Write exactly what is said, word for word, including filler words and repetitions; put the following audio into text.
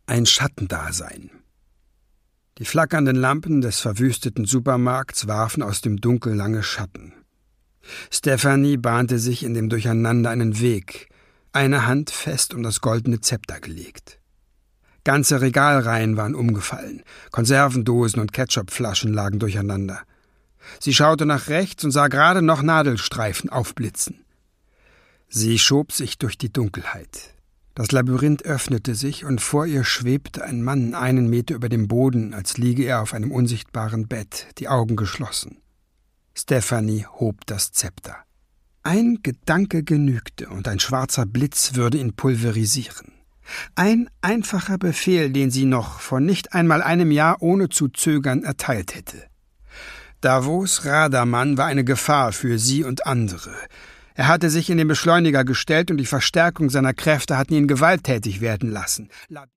Ein Schattendasein. Die flackernden Lampen des verwüsteten Supermarkts warfen aus dem Dunkel lange Schatten. Stephanie bahnte sich in dem Durcheinander einen Weg, eine Hand fest um das goldene Zepter gelegt. Ganze Regalreihen waren umgefallen, Konservendosen und Ketchupflaschen lagen durcheinander. Sie schaute nach rechts und sah gerade noch Nadelstreifen aufblitzen. Sie schob sich durch die Dunkelheit. Das Labyrinth öffnete sich und vor ihr schwebte ein Mann einen Meter über dem Boden, als liege er auf einem unsichtbaren Bett, die Augen geschlossen. Stephanie hob das Zepter. Ein Gedanke genügte und ein schwarzer Blitz würde ihn pulverisieren. Ein einfacher Befehl, den sie noch vor nicht einmal einem Jahr ohne zu zögern erteilt hätte. Davos Radermann war eine Gefahr für sie und andere. Er hatte sich in den Beschleuniger gestellt und die Verstärkung seiner Kräfte hatten ihn gewalttätig werden lassen.